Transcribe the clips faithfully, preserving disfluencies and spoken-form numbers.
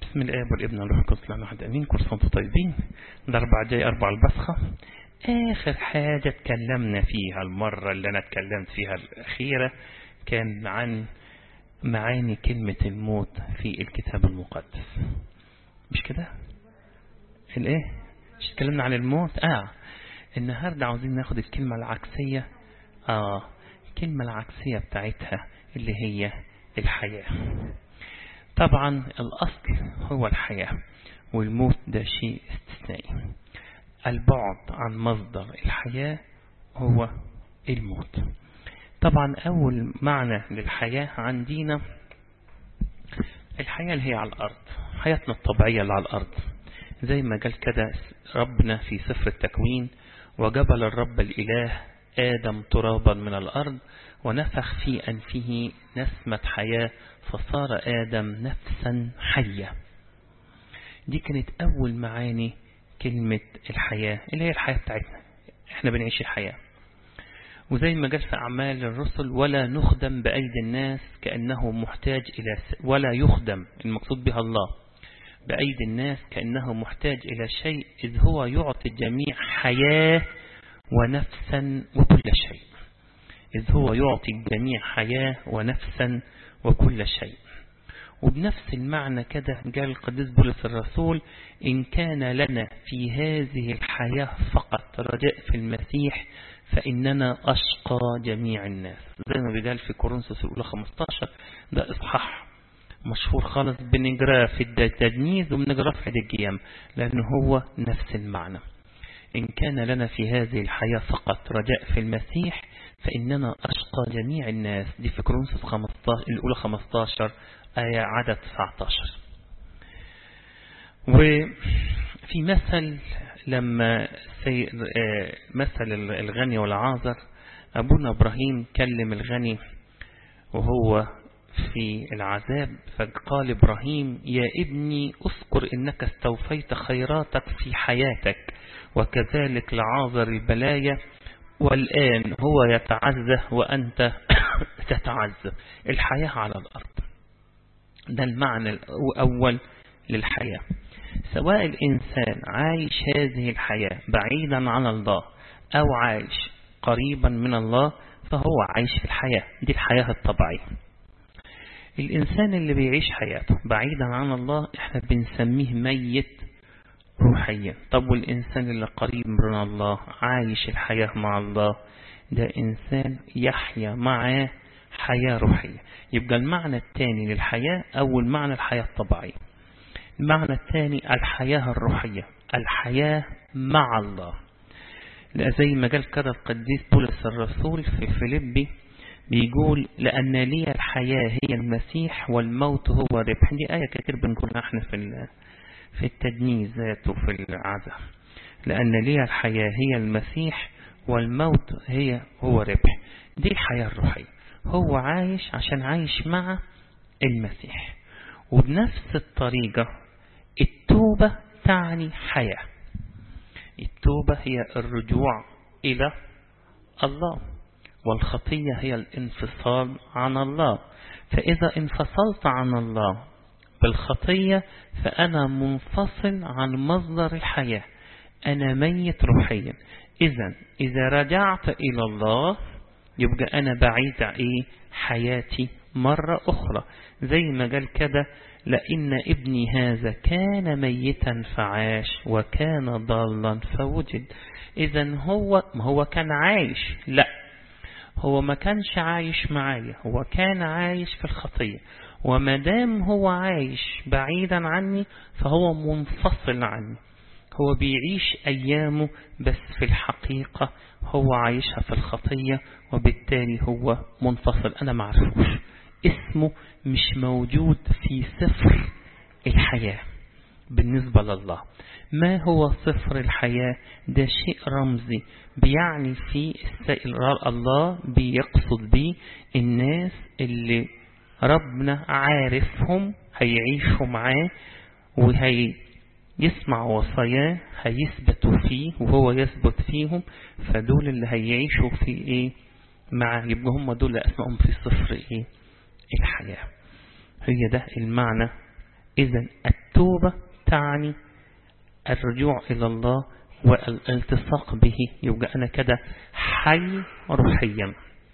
بسم الآب والابن والروح القدس لنا واحد امين. كل سنه وانتم طيبين. ده اربع جاي اربع البصخه. اخر حاجه اتكلمنا فيها المره اللي انا اتكلمت فيها الاخيره كان عن معاني كلمه الموت في الكتاب المقدس، مش كده؟ الايه مش اتكلمنا عن الموت؟ اه النهارده عاوزين ناخد الكلمه العكسيه. اه الكلمه العكسيه بتاعتها اللي هي الحياه. طبعا الأصل هو الحياة، والموت ده شيء استثنائي. البعد عن مصدر الحياة هو الموت. طبعا أول معنى للحياة عندنا الحياة اللي هي على الأرض، حياتنا الطبيعية اللي على الأرض، زي ما قال كده ربنا في سفر التكوين: وجبل الرب الإله آدم ترابا من الأرض ونفخ في أنفه نسمة حياة فصار آدم نفسا حية. دي كانت أول معاني كلمة الحياة اللي هي الحياة بتاعتنا، احنا بنعيش الحياة. وزي ما قال في أعمال الرسل: ولا نخدم بأيدي الناس كأنه محتاج إلى س... ولا يخدم المقصود بها الله بأيدي الناس كأنه محتاج إلى شيء، إذ هو يعطي الجميع حياة ونفسا وكل شيء. إذ هو يعطي الجميع حياة ونفسا وكل شيء. وبنفس المعنى كده قال القديس بولس الرسول: إن كان لنا في هذه الحياة فقط رجاء في المسيح فإننا أشقى جميع الناس. زي ما بيقال في كورنثوس الأولى خمسة عشر، ده إصحاح مشهور خالص بنقراه في التجنيد وبنقراه في عيد القيامة، لأنه هو نفس المعنى. إن كان لنا في هذه الحياة فقط رجاء في المسيح فإننا أشقى جميع الناس. دي في كورنثوس الأولى خمسة عشر آية عدد تسعة عشر. وفي مثل لما مثل الغني والعازر، أبونا إبراهيم كلم الغني وهو في العذاب، فقال إبراهيم: يا ابني اذكر إنك استوفيت خيراتك في حياتك وكذلك لعازر البلايا، والآن هو يتعزى وأنت تتعزى. الحياة على الأرض ده المعنى الأول للحياة. سواء الإنسان عايش هذه الحياة بعيدا عن الله أو عايش قريبا من الله فهو عايش في الحياة دي، الحياة الطبيعية. الإنسان اللي بيعيش حياته بعيدا عن الله احنا بنسميه ميت روحيا. طب والإنسان اللي قريب من الله عايش الحياة مع الله ده إنسان يحيا معاه حياة روحية. يبقى المعنى الثاني للحياة أول معنى الحياة الطبيعية، المعنى الثاني الحياة الروحية، الحياة مع الله. زي ما قال كده القديس بولس الرسول في فيليبي بيقول: لأن لي الحياة هي المسيح والموت هو ربح. دي آية كتير بنقولها احنا في في التجنيد ذاته في العزة. لأن لي الحياة هي المسيح والموت هي هو ربح. دي الحياة الروحية، هو عايش عشان عايش مع المسيح. وبنفس الطريقة التوبة تعني حياة. التوبة هي الرجوع إلى الله، والخطية هي الانفصال عن الله. فإذا انفصلت عن الله بالخطية فأنا منفصل عن مصدر الحياة، أنا ميت روحيا. إذن إذا رجعت إلى الله يبقى أنا بعيد إيه حياتي مرة أخرى. زي ما قال كده: لأن ابني هذا كان ميتا فعاش وكان ضالا فوجد. إذن هو ما هو كان عايش؟ لا، هو ما كانش عايش معايا، هو كان عايش في الخطية. وما دام هو عايش بعيدا عني فهو منفصل عني، هو بيعيش أيامه بس في الحقيقة هو عايشها في الخطية، وبالتالي هو منفصل. أنا معرفوش، اسمه مش موجود في سفر الحياة بالنسبة لله. ما هو سفر الحياة؟ ده شيء رمزي بيعني في الله بيقصد بيه الناس اللي ربنا عارفهم هيعيشوا معاه وهي يسمع وصاياه، هيثبتوا فيه وهو يثبت فيهم، فدول اللي هيعيشوا في ايه مع يبقى هم دول اسمائهم في سفر ايه الحياة. هي ده المعنى. اذا التوبة تعني الرجوع إلى الله والالتصاق به، يبقى أنا كده حي روحيا.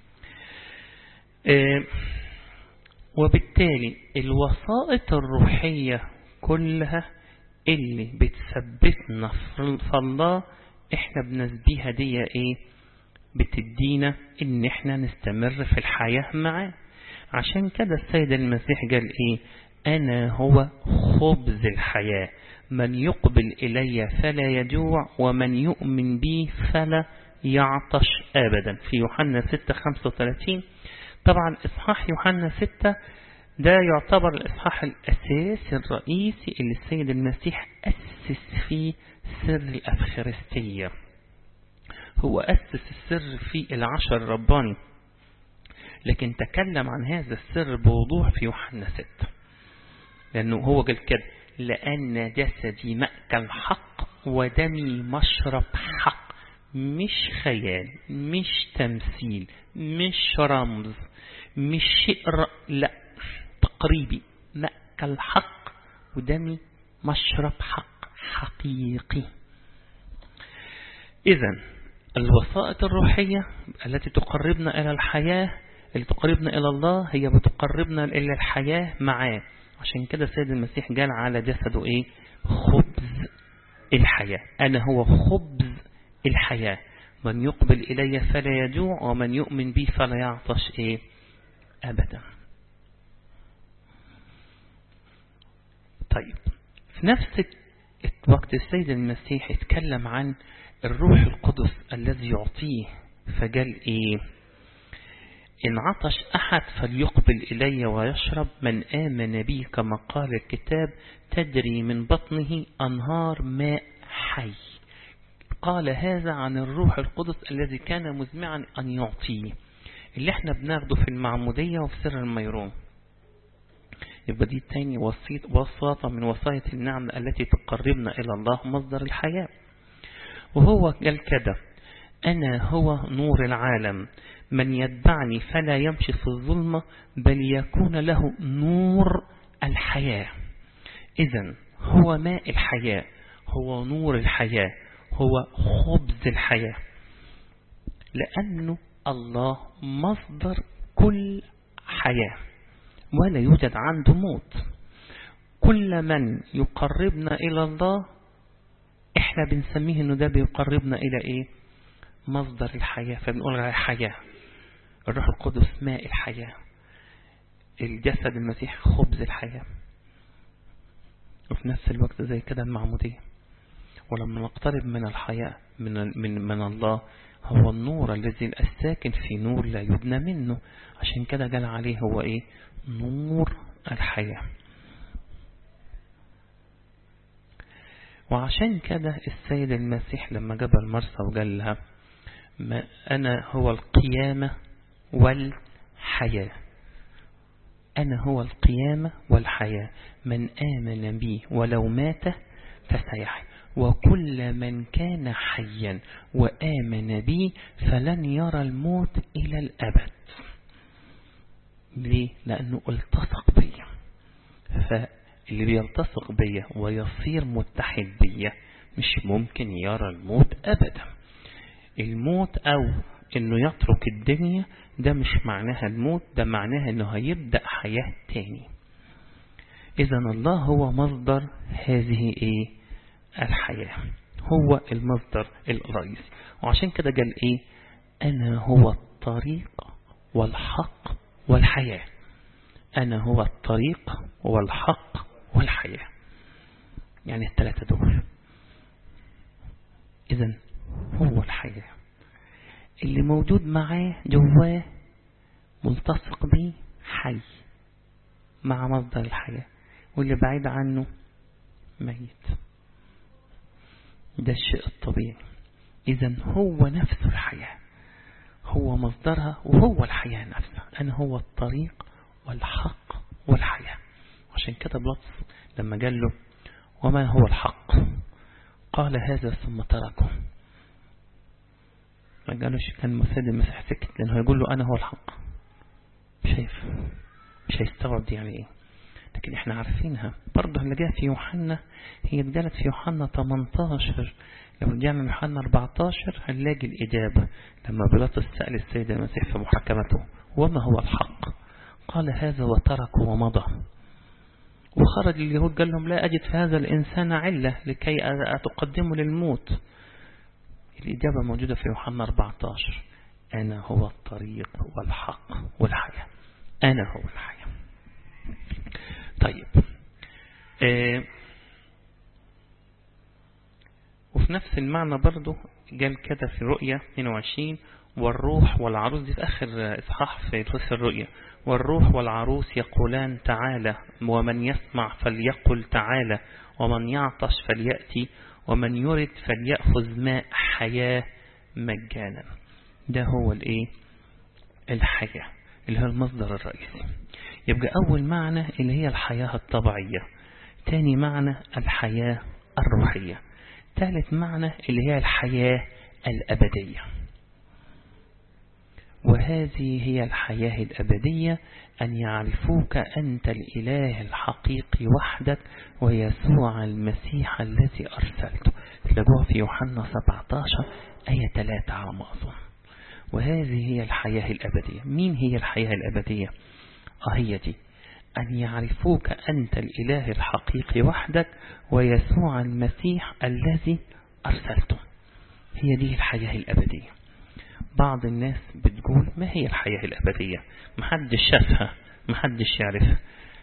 اه وبالتالي الوسائط الروحية كلها اللي بتثبتنا في الله احنا بنسبيها دي ايه؟ بتدينا ان احنا نستمر في الحياة معاه. عشان كده السيد المسيح قال ايه؟ انا هو خبز الحياة، من يقبل الي فلا يجوع ومن يؤمن بي فلا يعطش ابدا، في يوحنا ستة خمسة وثلاثين. طبعا اصحاح يوحنا ستة ده يعتبر الإصحاح الأساسي الرئيسي اللي السيد المسيح أسس فيه سر الأفخارستية. هو أسس السر في العشر الرباني، لكن تكلم عن هذا السر بوضوح في يوحنا ستة، لأنه هو قال كده: لأن جسدي مأكل حق ودمي مشرب حق. مش خيال، مش تمثيل، مش رمز، مش شئر، لا، تقريبي. مأكل حق ودمي مشرب حق حقيقي. إذن الوسائط الروحية التي تقربنا إلى الحياة، اللي تقربنا إلى الله، هي بتقربنا إلى الحياة معاه. عشان كده السيد المسيح قال على جسده إيه؟ خبز الحياة. أنا هو خبز الحياة، من يقبل إلي فلا يجوع ومن يؤمن بي فلا يعطش إيه؟ أبدا. طيب، في نفس الوقت السيد المسيح اتكلم عن الروح القدس الذي يعطيه، فقال إيه؟ إن عطش أحد فليقبل إلي ويشرب، من آمن بي كما قال الكتاب تجري من بطنه أنهار ماء حي. قال هذا عن الروح القدس الذي كان مزمعا أن يعطيه، اللي احنا بناخده في المعمودية وفي سر الميرون. يبقى دي تاني وساطة من وسائط النعم التي تقربنا إلى الله، مصدر الحياة. وهو قال كده: أنا هو نور العالم، من يتبعني فلا يمشي في الظلمة بل يكون له نور الحياة. إذن هو ماء الحياة، هو نور الحياة، هو خبز الحياة، لأنه الله مصدر كل حياة ولا يوجد عنده موت. كل من يقربنا إلى الله إحنا بنسميه إنه ده بيقربنا إلى إيه؟ مصدر الحياة، فبنقول على حياة. الروح القدس ماء الحياة، الجسد المسيح خبز الحياة، وفي نفس الوقت زي كده المعمودية. ولما نقترب من الحياة من من من الله، هو النور الذي الساكن في نور لا يبنى منه. عشان كده قال عليه هو إيه؟ نور الحياة. وعشان كده السيد المسيح لما جاب المرسى وقال لها: ما أنا هو القيامة والحياة، أنا هو القيامة والحياة، من آمن بي ولو مات فسيحيا، وكل من كان حيا وآمن بي فلن يرى الموت إلى الأبد. ليه؟ لأنه التصق بي، فاللي بيلتصق بي ويصير متحد بي مش ممكن يرى الموت أبدا. الموت أو إنه يترك الدنيا ده مش معناها الموت، ده معناها إنه هيبدأ حياة تاني. إذن الله هو مصدر هذه إيه؟ الحياة، هو المصدر الرئيسي. وعشان كده قال إيه؟ أنا هو الطريق والحق والحياة. أنا هو الطريق والحق والحياة، يعني الثلاثة دول. إذن هو الحياة اللي موجود معاه جواه ملتصق به حي مع مصدر الحياة، واللي بعيد عنه ميت. ده الشيء الطبيعي. إذن هو نفس الحياة، هو مصدرها وهو الحياة نفسها. أنا هو الطريق والحق والحياة. عشان كده بلطس لما قال له: وما هو الحق؟ قال هذا ثم تركه. ما قالوش كان مسيد المسيح سكت، لأنه يقول له أنا هو الحق. شايف؟ مش هيستوعب دي يعني إيه؟ لكن احنا عارفينها برضه هنلاقيها في يوحنا، هي اتقالت في يوحنا ثمانية عشر. لو رجعنا ليوحنا أربعة عشر هنلاقي الإجابة لما بيلاطس سأل السيد المسيح في محاكمته وما هو الحق؟ قال هذا وترك ومضى. وخرج اليهود قال لهم لا أجد في هذا الإنسان علة لكي أتقدمه للموت. الإجابة موجودة في يوحنا أربعة عشر، أنا هو الطريق والحق والحياة، أنا هو الحياة. طيب آه وفي نفس المعنى برضو قال كده في رؤية اثنين وعشرين والروح والعروس، دي في آخر إصحاح في سفر الرؤيا، والروح والعروس يقولان تعالى، ومن يسمع فليقل تعالى، ومن يعطش فليأتي، ومن يرد فليأخذ ماء حياة مجانا. ده هو الايه؟ الحياة اللي هو المصدر الرئيسي. يبقى أول معنى اللي هي الحياة الطبيعية، تاني معنى الحياة الروحية، ثالث معنى اللي هي الحياة الأبدية. وهذه هي الحياة الأبدية، أن يعرفوك أنت الإله الحقيقي وحدك ويسوع المسيح الذي أرسلته. تلاقوها في يوحنا سبعة عشر آية ثلاثة على ما أظن. وهذه هي الحياة الأبدية. مين هي الحياة الأبدية؟ آه هي دي، أن يعرفوك أنت الإله الحقيقي وحدك ويسوع المسيح الذي أرسلته. هي دي الحياة الأبدية. بعض الناس بتقول ما هي الحياة الأبدية؟ محدش شافها، محدش يعرفها.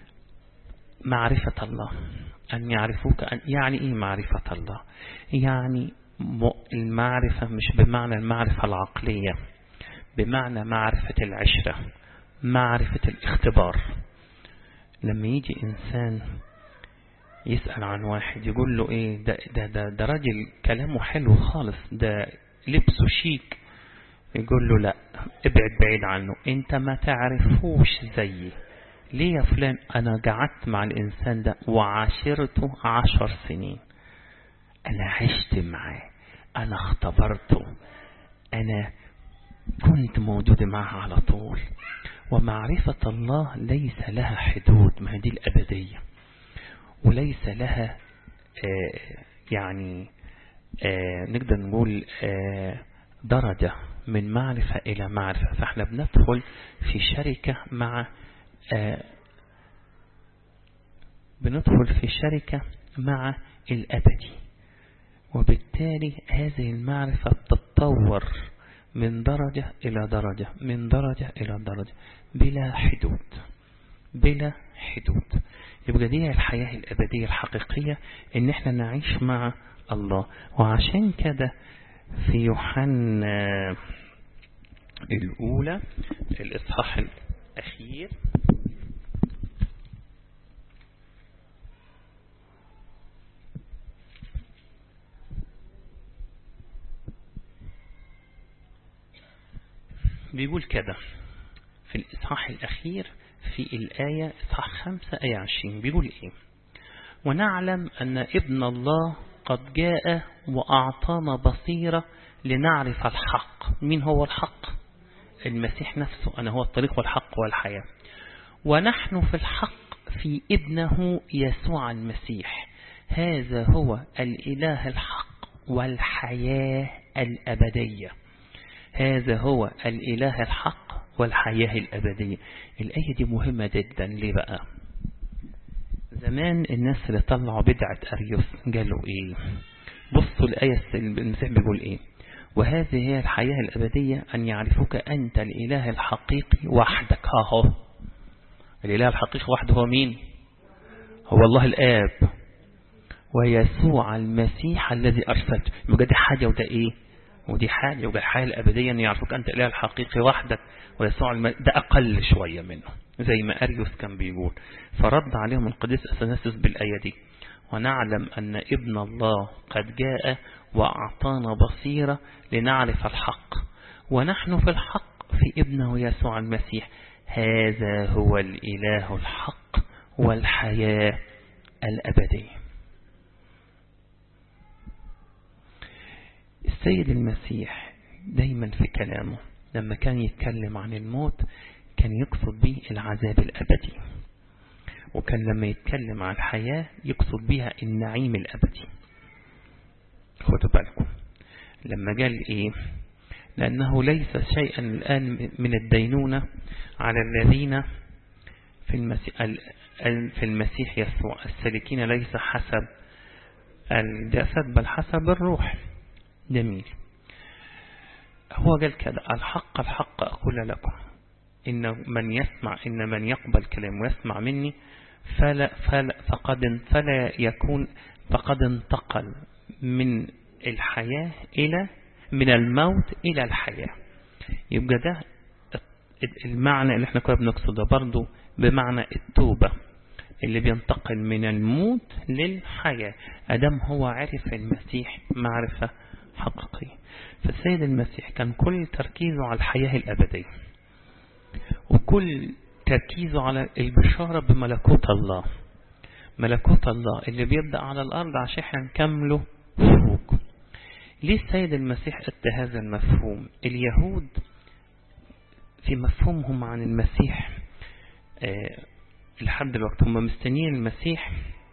معرفة الله، أن يعرفوك أن يعني إيه معرفة الله؟ يعني المعرفة مش بمعنى المعرفة العقلية، بمعنى معرفة العشرة، معرفة الاختبار. لما يجي إنسان يسأل عن واحد يقول له إيه ده, ده, ده, ده راجل كلامه حلو خالص، ده لبسه شيك، يقول له لا ابعد بعيد عنه، انت ما تعرفوش زيي. ليه يا فلان؟ انا قعدت مع الانسان ده وعاشرته عشر سنين، انا عشت معاه، انا اختبرته، انا كنت موجود معه على طول. ومعرفة الله ليس لها حدود، ما هي دي الأبدية، وليس لها آه يعني آه نقدر نقول آه درجة من معرفة إلى معرفة. فاحنا بندخل في شركة مع آه بندخل في شركة مع الأبدي، وبالتالي هذه المعرفة تتطور من درجة إلى درجة، من درجة إلى درجة، بلا حدود، بلا حدود. يبقى دي الحياة الأبدية الحقيقية، إن احنا نعيش مع الله. وعشان كده في يوحنا الأولى الإصحاح الأخير بيقول كده في الإصحاح الأخير في الآية إصحاح خمسة آية عشرين، بيقول إيه؟ ونعلم أن ابن الله قد جاء وأعطانا بصيرة لنعرف الحق. مين هو الحق؟ المسيح نفسه، أنا هو الطريق والحق والحياة. ونحن في الحق في ابنه يسوع المسيح، هذا هو الإله الحق والحياة الأبدية. هذا هو الإله الحق والحياة الأبدية. الآية دي مهمة جدا. ليه بقى؟ زمان الناس اللي طلعوا بدعة أريوس قالوا إيه؟ بصوا الآية المسيح بيقول إيه؟ وهذه هي الحياة الأبدية أن يعرفوك أنت الإله الحقيقي وحدك. ها هو الإله الحقيقي وحده هو مين؟ هو الله الآب، ويسوع المسيح الذي أرسلته. يبقى دي حاجة وده إيه؟ ودي حاجة. يبقى الحياة الأبدية أن يعرفوك أنت الإله الحقيقي وحدك ويسوع الم... ده أقل شوية منه زي ما أريوس كان بيقول. فرد عليهم القديس أثناسيوس بالآية دي: ونعلم أن ابن الله قد جاء وأعطانا بصيرة لنعرف الحق، ونحن في الحق في ابنه يسوع المسيح، هذا هو الإله الحق والحياة الأبدية. السيد المسيح دايما في كلامه لما كان يتكلم عن الموت كان يقصد به العذاب الأبدي. وكان لما يتكلم عن الحياة يقصد بها النعيم الأبدي. خدوا بالكم لما قال إيه؟ لأنه ليس شيئا الآن من الدينونة على الذين في المسيح, في المسيح يسوع السالكين ليس حسب الجسد بل حسب الروح. جميل. هو قال كده: الحق الحق أقول لكم إن من يسمع إن من يقبل كلام ويسمع مني فلا فلا فقد فلا يكون فقد انتقل من الحياة إلى من الموت إلى الحياة. يبقى ده المعنى اللي احنا كنا بنقصده برضو بمعنى التوبة اللي بينتقل من الموت للحياة أدم هو عرف المسيح معرفة حقيقية. فالسيد المسيح كان كل تركيزه على الحياة الأبدية وكل تركيزه على البشارة بملكوت الله، ملكوت الله اللي بيبدأ على الأرض عشان احنا نكمله فوق. ليه السيد المسيح ادى هذا المفهوم؟ اليهود في مفهومهم عن المسيح آه لحد دلوقتي هم مستنيين المسيح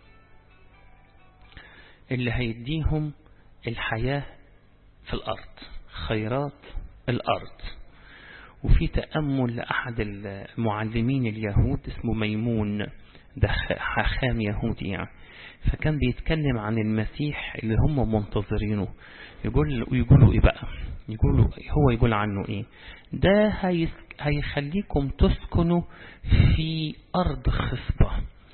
اللي هيديهم الحياة في الأرض، خيرات الأرض. وفي تأمل لأحد المعلمين اليهود اسمه ميمون، ده حاخام يهودي يعني، فكان بيتكلم عن المسيح اللي هم منتظرينه. يقول ويقولوا ايه بقى؟ يقولوا هو يقول عنه ايه؟ ده هيخليكم تسكنوا في أرض خصبة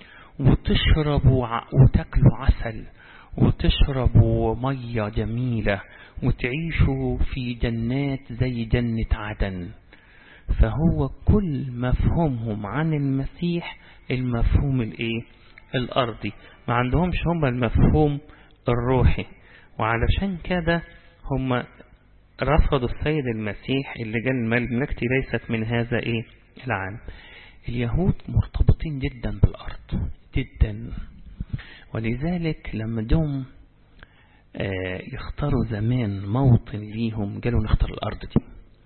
وتشربوا وتاكلوا عسل وتشربوا مية جميلة وتعيشوا في جنات زي جنة عدن. فهو كل مفهومهم عن المسيح المفهوم الايه؟ الأرضي، ما عندهمش هم المفهوم الروحي. وعلشان كده هم رفضوا السيد المسيح اللي قال ملكتي ليست من هذا ايه العالم. اليهود مرتبطين جدا بالأرض جدا، ولذلك لما جم آه يختاروا زمان موطن ليهم قالوا نختار الأرض دي.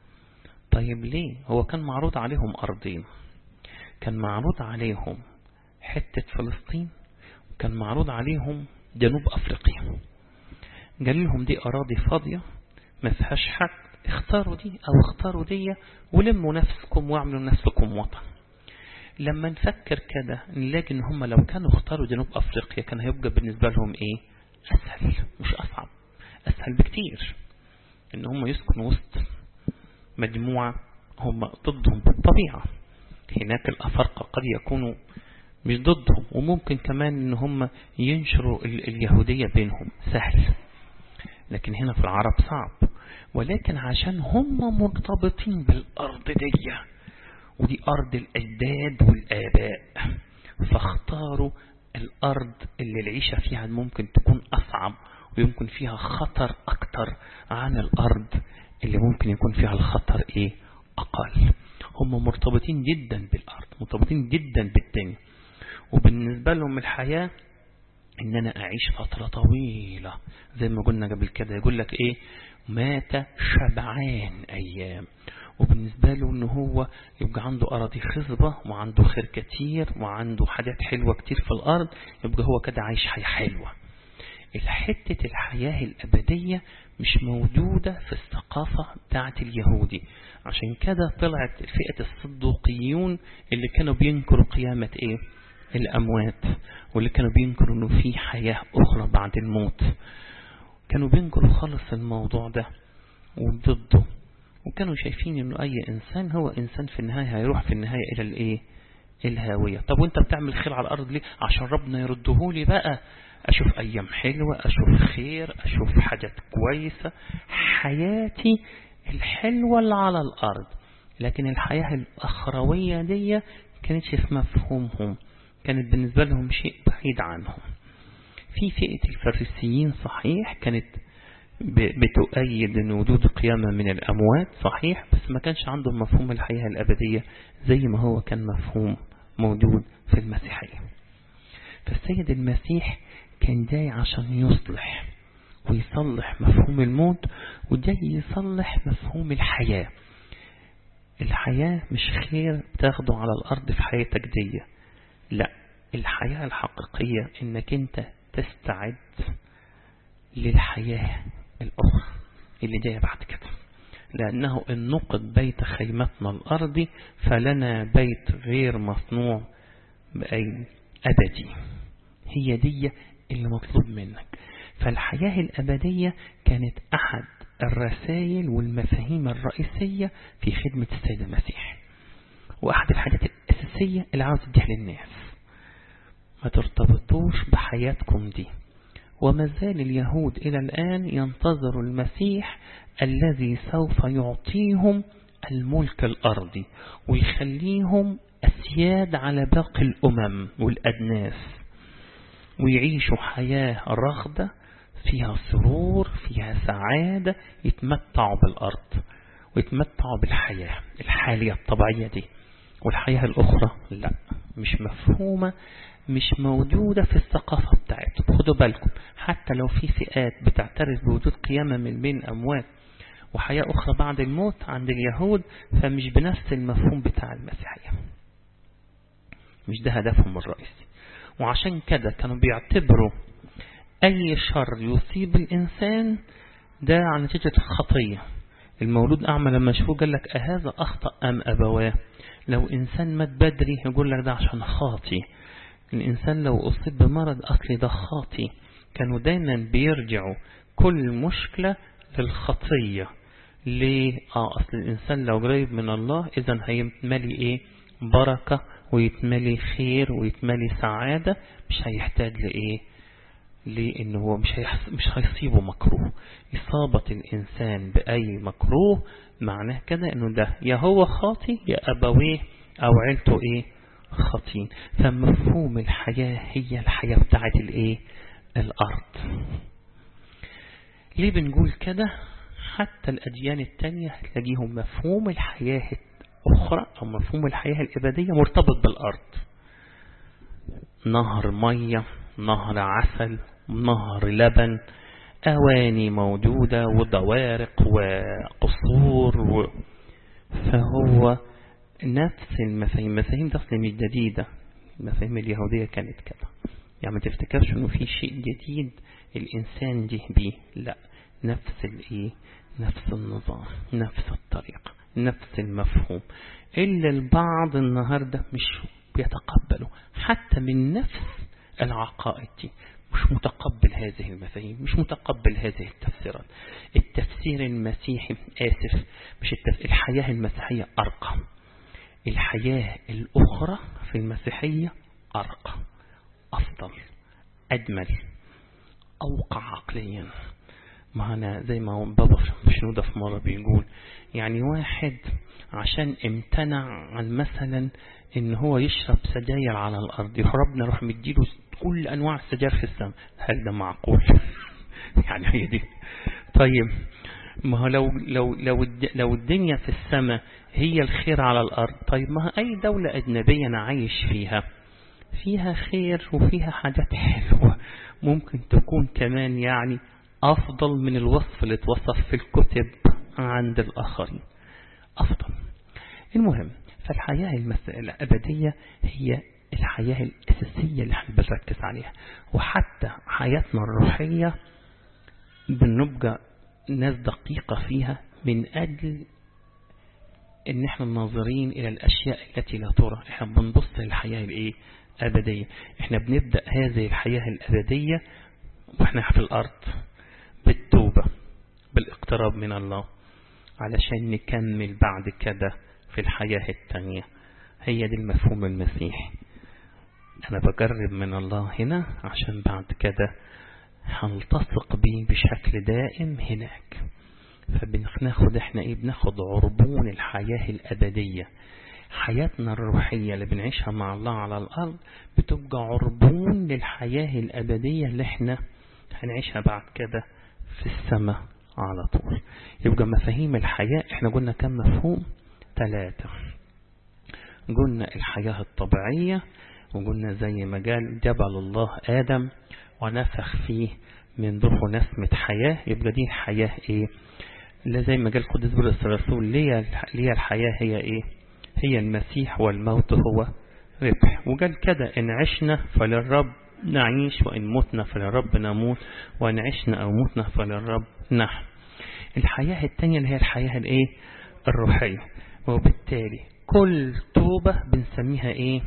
طيب ليه؟ هو كان معروض عليهم أرضين، كان معروض عليهم حتة فلسطين وكان معروض عليهم جنوب أفريقيا. قال لهم دي أراضي فاضية ما فيهاش حد، اختاروا دي أو اختاروا دي ولموا نفسكم واعملوا نفسكم وطن. لما نفكر كده نلاقي ان هم لو كانوا اختاروا جنوب أفريقيا كان هيبقى بالنسبة لهم ايه؟ أسهل مش أصعب، أسهل بكتير ان هم يسكنوا وسط مجموعة هم ضدهم بالطبيعة. هناك الأفارقة قد يكونوا مش ضدهم وممكن كمان ان هم ينشروا اليهودية بينهم سهل، لكن هنا في العرب صعب. ولكن عشان هم مرتبطين بالأرض دي ودي أرض الأجداد والآباء فاختاروا الأرض اللي العيشة فيها ممكن تكون أصعب ويمكن فيها خطر أكتر عن الأرض اللي ممكن يكون فيها الخطر إيه أقل. هم مرتبطين جدا بالأرض، مرتبطين جدا بالدنيا، وبالنسبة لهم الحياة ان انا اعيش فترة طويلة زي ما قلنا قبل كده. يقول لك ايه؟ مات شبعان ايام. وبالنسبة له ان هو يبقى عنده اراضي خصبة وعنده خير كتير وعنده حاجات حلوة كتير في الارض، يبقى هو كده عايش حياة حلوة. الحتة الحياة الابدية مش موجودة في الثقافة بتاعت اليهودي. عشان كده طلعت فئة الصدوقيون اللي كانوا بينكروا قيامة ايه؟ الأموات، واللي كانوا بينكروا انه في حياة أخرى بعد الموت. كانوا بينكروا خالص الموضوع ده وضده، وكانوا شايفين انه أي إنسان هو إنسان في النهاية هيروح في النهاية إلى الإيه؟ الهاوية. طب وانت بتعمل خير على الأرض ليه؟ عشان ربنا يردهولي بقى، أشوف أيام حلوة، أشوف خير، أشوف حاجات كويسة، حياتي الحلوة اللي على الأرض. لكن الحياة الأخروية دي كانتش في مفهومهم، كانت بالنسبة لهم شيء بعيد عنهم. في فئة الفريسيين صحيح كانت بتؤيد ان وجود قيامة من الأموات صحيح، بس ما كانش عندهم مفهوم الحياة الأبدية زي ما هو كان مفهوم موجود في المسيحية. فالسيد المسيح كان جاي عشان يصلح ويصلح مفهوم الموت، وجاي يصلح مفهوم الحياة. الحياة مش خير بتاخده على الأرض في حياتك دي، لا، الحياة الحقيقية انك انت تستعد للحياة الاخرى اللي جاية بعد كده، لانه ان نقض بيت خيمتنا الارضي فلنا بيت غير مصنوع بأي أبدي. هي دي اللي مطلوب منك. فالحياة الأبدية كانت أحد الرسائل والمفاهيم الرئيسية في خدمة السيد المسيح، وأحد الحاجات الأساسية اللي عاوز تديها للناس. ما ترتبطوش بحياتكم دي. وما زال اليهود إلى الآن ينتظروا المسيح الذي سوف يعطيهم الملك الأرضي ويخليهم أسياد على باقي الأمم والأدناس، ويعيشوا حياة رغدة فيها سرور فيها سعادة، يتمتعوا بالأرض ويتمتعوا بالحياة الحالية الطبيعية دي. والحياة الأخرى لا، مش مفهومة، مش موجودة في الثقافة بتاعتهم. خدوا بالكم، حتى لو في فئات بتعترف بوجود قيامة من بين أموات وحياة أخرى بعد الموت عند اليهود، فمش بنفس المفهوم بتاع المسيحية، مش ده هدفهم الرئيسي. وعشان كده كانوا بيعتبروا أي شر يصيب الإنسان ده عن نتيجة الخطية. المولود أعمى لما شافوه قال لك أهذا أخطأ أم أبواه؟ لو إنسان مات بدري يقول لك ده عشان خاطي. الإنسان لو أصيب بمرض أصلي ده خاطي. كانوا دايما بيرجعوا كل مشكلة للخطية. ليه؟ آه أصل الإنسان لو قريب من الله إذن هيتملي إيه؟ بركة، ويتملي خير، ويتملي سعادة، مش هيحتاج لإيه؟ لأنه هو مش هيحس... مش هيصيبه مكروه. إصابة الإنسان بأي مكروه معناه كده إنه ده يا هو خاطي يا أبويه أو عيلته إيه؟ خاطين. فمفهوم الحياة هي الحياة بتاعت الإيه؟ الأرض. ليه بنقول كده؟ حتى الأديان التانية هتلاقيهم مفهوم الحياة الأخرى أو مفهوم الحياة الأبدية مرتبط بالأرض. نهر مية، نهر عسل، نهر لبن، أواني موجودة وضوارق وقصور و... فهو نفس المفاهيم. المفاهيم دي أصلا مش جديدة، المفاهيم اليهودية كانت كده. يعني ما تفتكرش انه في شيء جديد الإنسان جه بيه، لا، نفس الايه، نفس النظام، نفس الطريقة، نفس المفهوم. إلا البعض النهاردة مش بيتقبلوا حتى من نفس العقائد دي، مش متقبل هذه المفاهيم، مش متقبل هذه التفسيرات. التفسير المسيحي آسف مش التفسير. الحياة المسيحية أرقى، الحياة الأخرى في المسيحية أرقى، أفضل، أجمل، أوقع عقليا. معنا زي ما بابا شنودة في مرة بيقول، يعني واحد عشان امتنع عن مثلا ان هو يشرب سجاير على الارض، ربنا روح مديله كل انواع السجاير في السماء، هل ده معقول؟ يعني هي دي. طيب ما هو لو لو لو لو الدنيا في السماء هي الخير على الارض، طيب ما اي دولة اجنبية انا عايش فيها فيها خير وفيها حاجات حلوة، ممكن تكون كمان يعني أفضل من الوصف اللي اتوصف في الكتب عند الآخرين، أفضل. المهم، فالحياة الأبدية هي الحياة الأساسية اللي احنا بنركز عليها. وحتى حياتنا الروحية بنبقى ناس دقيقة فيها من أجل ان احنا ناظرين الى الاشياء التي لا ترى. احنا بنبص للحياة الايه؟ أبدية. احنا بنبدأ هذه الحياة الأبدية واحنا في الأرض بالتوبة، بالاقتراب من الله، علشان نكمل بعد كده في الحياة التانية. هي دي المفهوم المسيحي. أنا بقرب من الله هنا عشان بعد كده هنلتصق به بشكل دائم هناك. فبناخد احنا ايه؟ بناخد عربون الحياة الأبدية. حياتنا الروحية اللي بنعيشها مع الله على الأرض بتبقى عربون للحياة الأبدية اللي احنا هنعيشها بعد كده في السماء على طول. يبقى مفاهيم الحياة احنا قلنا كم مفهوم؟ ثلاثة. قلنا الحياة الطبيعية، وقلنا زي ما قال جبل الله آدم ونفخ فيه من روحه نسمة حياة. يبقى دي الحياة ايه؟ لا زي ما قال قدس بولس الرسول، ليه الحياة هي ايه؟ هي المسيح والموت هو ربح. وقال كده إن عشنا فللرب نعيش وإن متنا فللرب نموت، وإن عشنا أو متنا فللرب نحن. الحياة التانية اللي هي الحياة الايه الروحية. وبالتالي كل توبة بنسميها ايه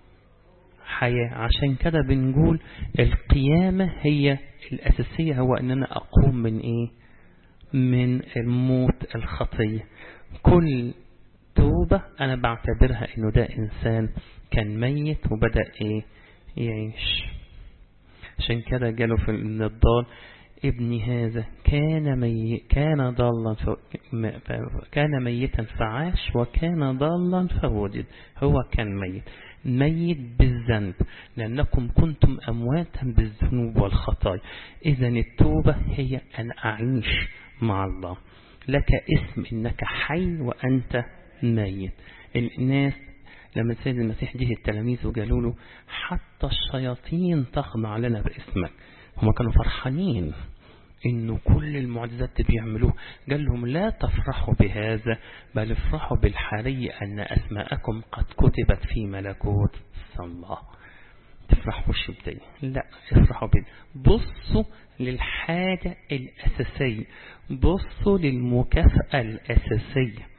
حياة. عشان كده بنقول القيامة هي الأساسية، هو أن أنا أقوم من ايه من الموت الخطية. كل توبة أنا بعتبرها أنه ده إنسان كان ميت وبدأ ايه يعيش. عشان كده قالوا في الضال ابني هذا كان مي كان ضالا ف... كان ميتا فعاش وكان ضالا فوجد. هو كان ميت ميت بالذنب لأنكم كنتم أمواتا بالذنوب والخطايا. إذا التوبة هي أن أعيش مع الله. لك اسم إنك حي وأنت ميت. الناس لما السيد المسيح جه التلاميذ وقالوا له حتى الشياطين تخضع لنا باسمك، هم كانوا فرحانين إنه كل المعجزات بيعملوه. قال لهم لا تفرحوا بهذا بل افرحوا بالحري أن أسماءكم قد كتبت في ملكوت الله. تفرحوا بدي لا افرحوا بدي. بصوا للحاجة الأساسية، بصوا للمكافأة الأساسية.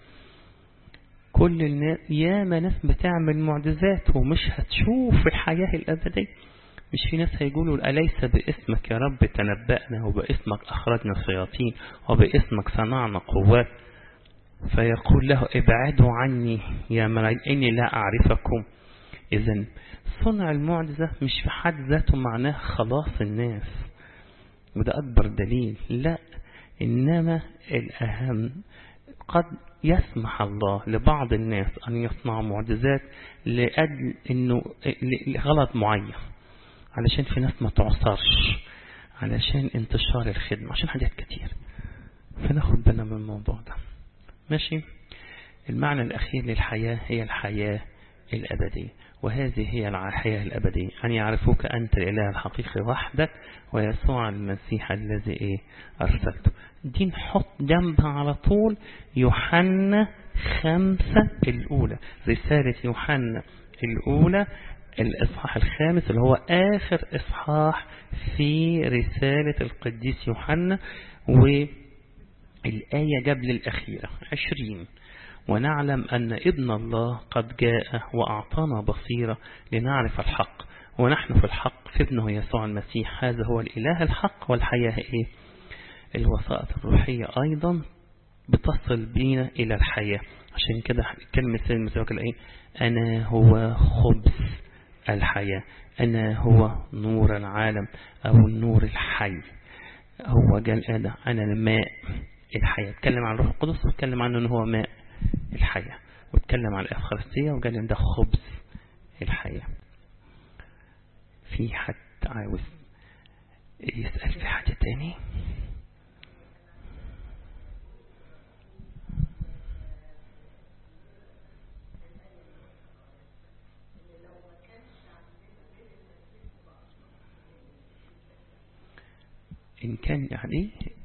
كل الناس ياما ناس بتعمل معجزات ومش هتشوف الحياة الأبدية. مش في ناس هيقولوا أليس باسمك يا رب تنبأنا وباسمك أخرجنا الشياطين وباسمك صنعنا قوات؟ فيقول له ابعدوا عني يا ملاك إني لا أعرفكم. إذن صنع المعجزة مش في حد ذاته معناه خلاص الناس، وده أكبر دليل. لا، إنما الأهم قد يسمح الله لبعض الناس أن يصنعوا معجزات لأجل إنه لغلط معين، علشان في ناس ما تعصرش، علشان انتشار الخدمة، عشان حاجات كتير. فناخد بالنا من الموضوع ده. ماشي. المعنى الأخير للحياة هي الحياة الأبدية، وهذه هي الحياة الأبدية أن يعرفوك أنت الإله الحقيقي وحدك ويسوع المسيح الذي إيه أرسلته. دي نحط جنبها على طول يوحنا خمسة الأولى، رسالة يوحنا الأولى الإصحاح الخامس اللي هو آخر إصحاح في رسالة القديس يوحنا، والآية قبل الأخيرة عشرين. ونعلم أن ابن الله قد جاء وأعطانا بصيرة لنعرف الحق، ونحن في الحق في ابنه يسوع المسيح. هذا هو الإله الحق والحياة. إيه الوسائط الروحية أيضا بتصل بينا إلى الحياة. عشان كده كلمة سيد المسيح قال إيه أنا هو خبز الحياة، أنا هو نور العالم أو النور الحي. هو قال هذا أنا الماء الحياة. اتكلم عن الروح القدس واتكلم عنه أنه هو ماء الحياة، واتكلم عن الأفخارستية وقال إن ده خبز الحياة. في حد عاوز يسأل في حاجة تاني؟ إن كان يعني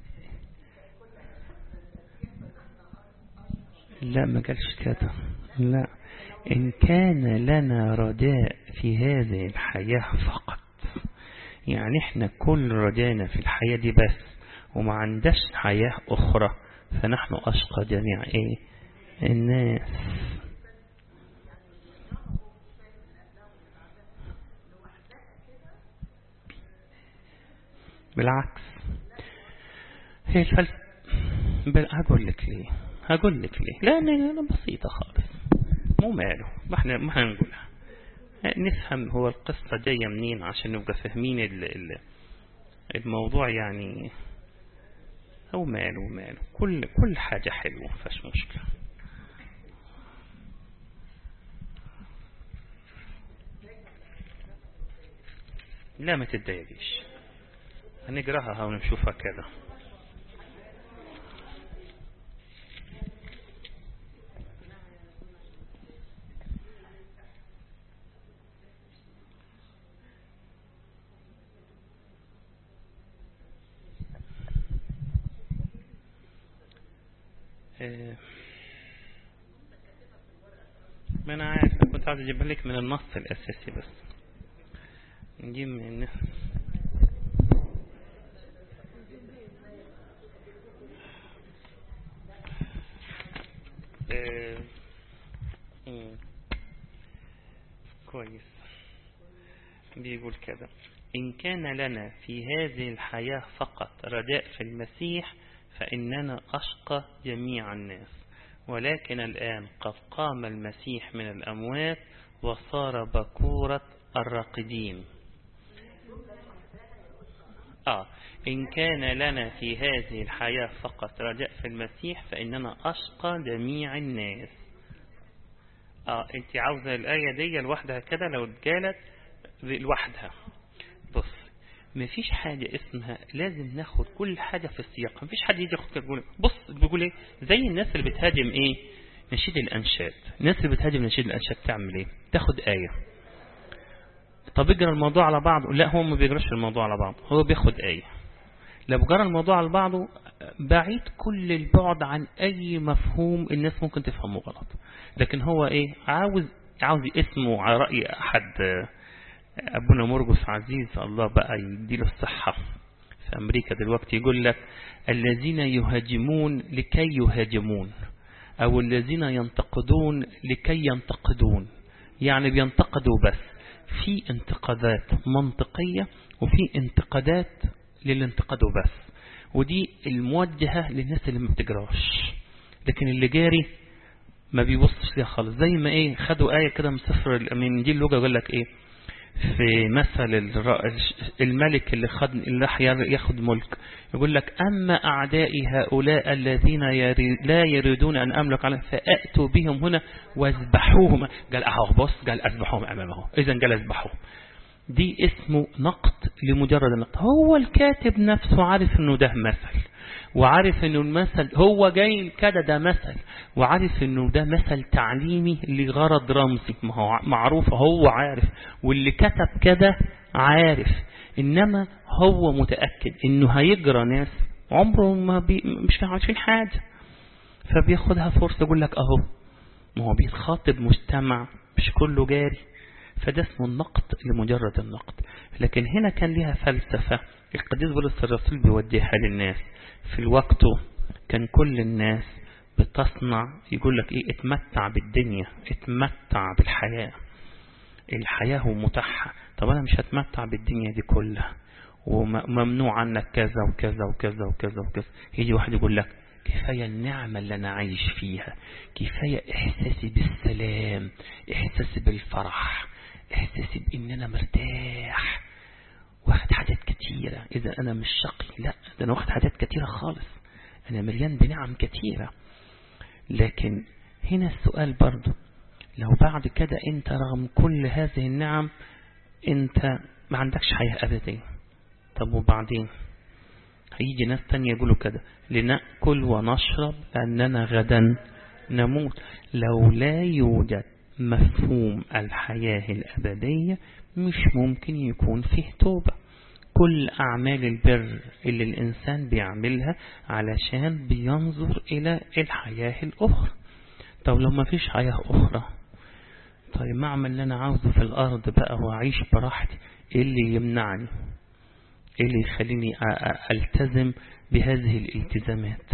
لا ما قالش كده. لا، إن كان لنا رجاء في هذه الحياة فقط، يعني إحنا كل رجانا في الحياة دي بس وما عندش حياة أخرى، فنحن أشقى جميع إيه الناس. بالعكس هي الفلسفة. هقول لك ليه هقول لك ليه لأن بسيطة خالص، مو ماله ما احنا ما هنقولها. نفهم هو القصة جاية منين عشان نبقى فاهمين الموضوع. يعني هو ماله ماله كل كل حاجة حلوة فاش مشكلة. لا ما تتضايقيش، هنقراها ونشوفها كده. ما انا عارف كنت كنت عايز اجيب لك من النص الاساسي بس نجيب من النص. اه... كويس. بيقول كده: إن كان لنا في هذه الحياة فقط رجاء في المسيح فإننا أشقى جميع الناس، ولكن الآن قد قام المسيح من الأموات وصار بكورة الراقدين. آه إن كان لنا في هذه الحياة فقط رجاء في المسيح فإننا أشقى جميع الناس. آه أنت عاوزة الآية دي لوحدها كده لو اتجالت لوحدها. بص، مفيش حاجة اسمها لازم ناخد كل حاجة في السياق. مفيش حد يجي ياخد كده. بص بيقول ايه؟ زي الناس اللي بتهاجم ايه؟ نشيد الانشاد. الناس اللي بتهاجم نشيد الانشاد تعمل ايه؟ تاخد آية. طب يجرى الموضوع على بعضه؟ لا، هو ما بيجراش الموضوع على بعضه، هو بياخد آية. لو جرى الموضوع على بعضه بعيد كل البعد عن اي مفهوم الناس ممكن تفهمه غلط. لكن هو ايه؟ عاوز عاوز اسمه على رأي احد أبونا مرقس عزيز الله بقى يديله الصحة في أمريكا دلوقتي، يقول لك: الذين يهاجمون لكي يهاجمون، أو الذين ينتقدون لكي ينتقدون. يعني بينتقدوا بس في انتقادات منطقية وفي انتقادات للانتقاد بس، ودي الموجهة للناس اللي ما بتجراش. لكن اللي جاري ما بيبصش ليها خالص. زي ما ايه خدوا آية كده من سفر من دي اللغة، يقول لك ايه في مثل الملك اللي خد اللي ياخد ملك، يقول لك: أما أعدائي هؤلاء الذين لا يريدون أن أملك عليهم فأتوا بهم هنا واذبحوهم. قال أهو بص، قال أذبحوهم أمامه. إذا قال أذبحوهم. دي اسمه نقد لمجرد النقد. هو الكاتب نفسه عارف انه ده مثل، وعارف انه المثل هو جاي كده ده مثل، وعارف انه ده مثل تعليمي لغرض رمزي. ما هو معروفه، هو عارف، واللي كتب كده عارف. انما هو متأكد انه هيجرى ناس عمره ما بي مش عارفين حاجة، فبياخدها فرصة يقول لك اهو. ما هو بيتخاطب مجتمع مش كله جاري، فده اسمه النقد لمجرد النقد. لكن هنا كان لها فلسفة القديس بولس الرسول بيوديها للناس. في الوقت كان كل الناس بتصنع، يقول لك ايه: اتمتع بالدنيا، اتمتع بالحياة، الحياة متاحة. طب انا مش هتمتع بالدنيا دي كلها وممنوع عنك كذا وكذا وكذا وكذا وكذا. يجي واحد يقول لك: كفاية النعمة اللي أنا عايش فيها، كفاية إحساسي بالسلام، إحساسي بالفرح، إحساسي بإن أنا مرتاح، واخد حاجات كتيرة. إذا أنا مش شقي، لا، ده أنا واخد حاجات كتيرة خالص، أنا مليان بنعم كتيرة. لكن هنا السؤال برضو: لو بعد كده أنت رغم كل هذه النعم أنت ما عندكش حياة أبدية، طب وبعدين؟ هيجي ناس تانية يقولوا كده: لنأكل ونشرب لأننا غدا نموت. لو لا يوجد مفهوم الحياة الأبدية مش ممكن يكون فيه توبة. كل أعمال البر اللي الإنسان بيعملها علشان بينظر إلى الحياة الأخرى. طب لو ما فيش حياة أخرى، طيب ما أعمل اللي أنا عاوزه في الأرض بقى وأعيش براحتي، إيه اللي يمنعني؟ إيه اللي يخليني ألتزم بهذه الالتزامات؟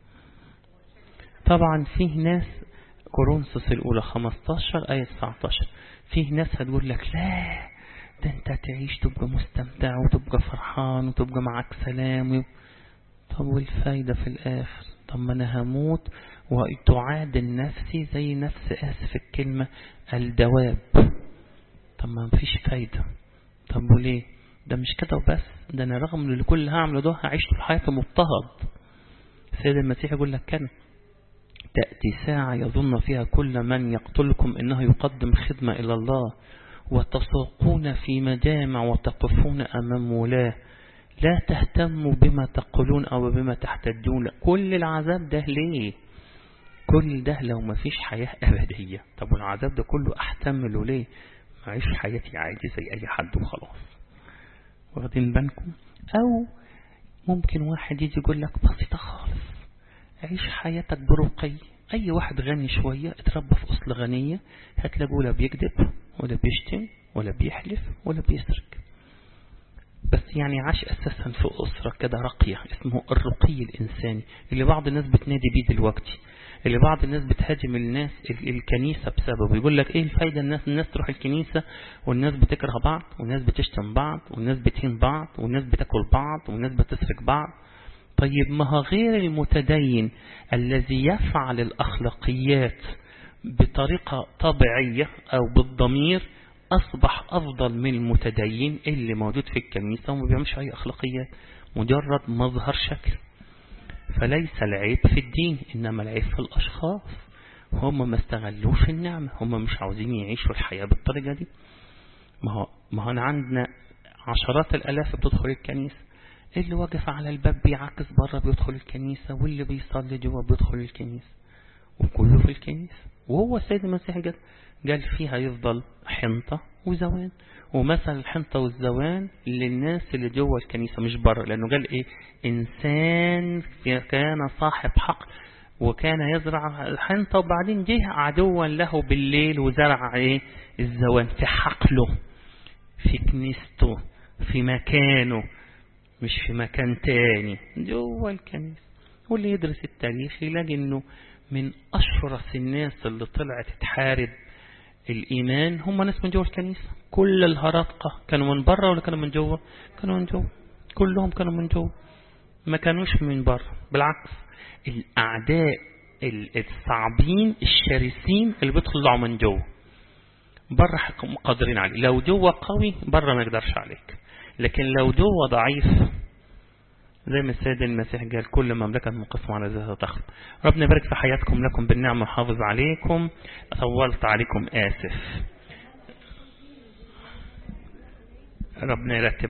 طبعا فيه ناس، كورنثوس الأولى خمستاشر آية تسعتاشر، فيه ناس هتقول لك: لا، ده انت تعيش تبقى مستمتع وتبقى فرحان وتبقى معك سلام. طب والفايدة في الآخر؟ طب ما أنا هموت وتعادل نفسي زي نفس، آسف الكلمة، الدواب. طب ما مفيش فايدة. طب وليه؟ ده مش كده وبس، ده أنا رغم اللي كل هعمله ده هعيش طول حياتي مضطهد. سيد المسيح يقول لك كان تأتي ساعة يظن فيها كل من يقتلكم إنه يقدم خدمة إلى الله، وتسوقون في مجامع وتقفون أمام ولاة، لا تهتموا بما تقولون أو بما تحتجون. كل العذاب ده ليه؟ كل ده لو ما فيش حياة أبدية. طب والعذاب ده كله أحتمله ليه؟ معيش حياتي عادي زي أي حد وخلاص. واخدين بالكم؟ أو ممكن واحد يجي يقول لك: بسيطة خالص، عيش حياتك برقي، أي واحد غني شوية اتربى في أصل غنية هتلاقوه لا بيكذب ولا بيشتم ولا بيحلف ولا بيسرق، بس يعني عاش أساسا في أسرة كده راقية، اسمه الرقي الإنساني، اللي بعض الناس بتنادي بيه دلوقتي، اللي بعض الناس بتهاجم الناس الكنيسة بسببه. يقول لك ايه الفايدة الناس الناس تروح الكنيسة والناس بتكره بعض والناس بتشتم بعض والناس بتهين بعض والناس بتاكل بعض والناس بتسرق بعض. طيب ما هو غير المتدين الذي يفعل الأخلاقيات بطريقة طبيعية أو بالضمير أصبح أفضل من المتدين اللي موجود في الكنيسة وما بيعملش أي أخلاقيات، مجرد مظهر شكل. فليس العيب في الدين، إنما العيب في الأشخاص، هم ما استغلوش النعمة، هم مش عاوزين يعيشوا الحياة بالطريقة دي. ما هو ما هو عندنا عشرات الألاف بتدخل الكنيسة، اللي واقف على الباب بيعكس بره بيدخل الكنيسة، واللي بيصلي جوا بيدخل الكنيسة، وكله في الكنيسة. وهو السيد المسيح قال قال فيها يفضل حنطة وزوان، ومثل الحنطة والزوان للناس اللي جوا الكنيسة مش بره، لأنه قال إيه إنسان كان صاحب حق وكان يزرع الحنطة، وبعدين جه عدوا له بالليل وزرع إيه الزوان في حقله في كنيسته في مكانه، مش في مكان تاني جوا الكنيسة. واللي يدرس التاريخ يلاقي إنه من أشرس الناس اللي طلعت تحارب الإيمان هم ناس من جوا الكنيسة. كل الهرطقة كانوا من بره ولا كانوا من جوا؟ كانوا من جوا، كلهم كانوا من جوا، ما كانوش من بره. بالعكس الأعداء الصعبين الشرسين اللي بيطلعوا من جوا، بره قادرين عليه. لو جوا قوي بره ما يقدرش عليك، لكن لو جوا ضعيف زي ما السيد المسيح قال كل مملكة منقسمة على ذاتها تخرب. ربنا يبارك في حياتكم، لكم بالنعمة وحافظ عليكم. طولت عليكم آسف، ربنا يرتب